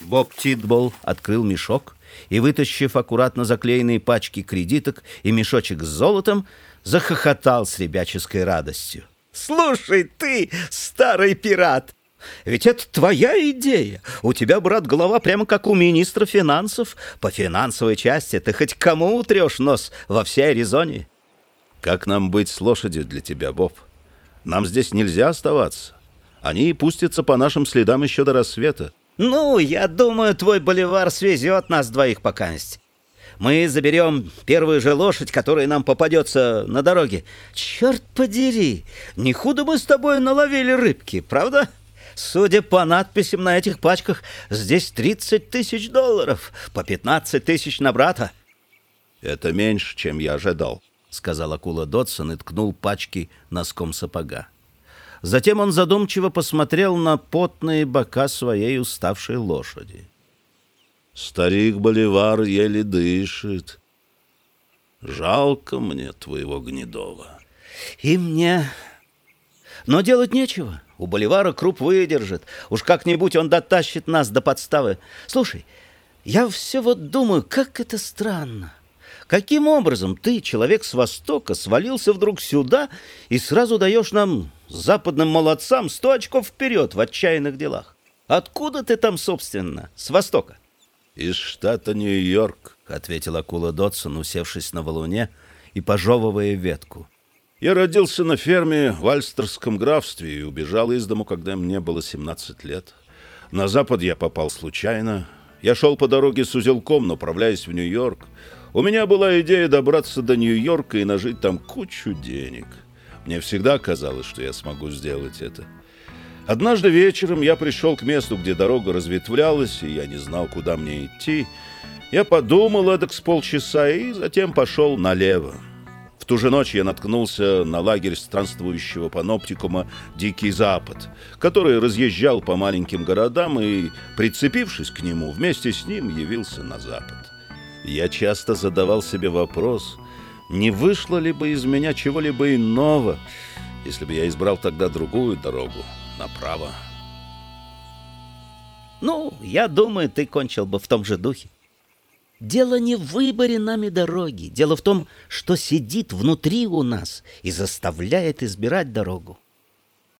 Боб Титбол открыл мешок и, вытащив аккуратно заклеенные пачки кредиток и мешочек с золотом, захохотал с ребяческой радостью. «Слушай ты, старый пират, ведь это твоя идея. У тебя, брат, голова прямо как у министра финансов. По финансовой части ты хоть кому утрешь нос во всей Аризоне?» «Как нам быть с лошадью для тебя, Боб? Нам здесь нельзя оставаться. Они пустятся по нашим следам еще до рассвета». «Ну, я думаю, твой боливар свезет нас двоих покаместь. Мы заберем первую же лошадь, которая нам попадется на дороге. Черт подери, не худо мы с тобой наловили рыбки, правда? Судя по надписям на этих пачках, здесь 30 тысяч долларов, по 15 тысяч на брата». «Это меньше, чем я ожидал», — сказал акула Додсон и ткнул пачки носком сапога. Затем он задумчиво посмотрел на потные бока своей уставшей лошади. «Старик Боливар еле дышит. Жалко мне твоего Гнедова». «И мне. Но делать нечего. У Боливара круп выдержит. Уж как-нибудь он дотащит нас до подставы. Слушай, я все вот думаю, как это странно. Каким образом ты, человек с Востока, свалился вдруг сюда и сразу даешь нам, западным молодцам, 100 очков вперед в отчаянных делах? Откуда ты там, собственно, с Востока?» «Из штата Нью-Йорк», — ответил акула Додсон, усевшись на валуне и пожевывая ветку. «Я родился на ферме в Альстерском графстве и убежал из дому, когда мне было 17 лет. На запад я попал случайно. Я шел по дороге с узелком, направляясь в Нью-Йорк. У меня была идея добраться до Нью-Йорка и нажить там кучу денег. Мне всегда казалось, что я смогу сделать это. Однажды вечером я пришел к месту, где дорога разветвлялась, и я не знал, куда мне идти. Я подумал эдак с полчаса и затем пошел налево. В ту же ночь я наткнулся на лагерь странствующего паноптикума «Дикий Запад», который разъезжал по маленьким городам и, прицепившись к нему, вместе с ним явился на запад. Я часто задавал себе вопрос, не вышло ли бы из меня чего-либо иного, если бы я избрал тогда другую дорогу, направо. «Ну, я думаю, ты кончил бы в том же духе. Дело не в выборе нами дороги. Дело в том, что сидит внутри у нас и заставляет избирать дорогу.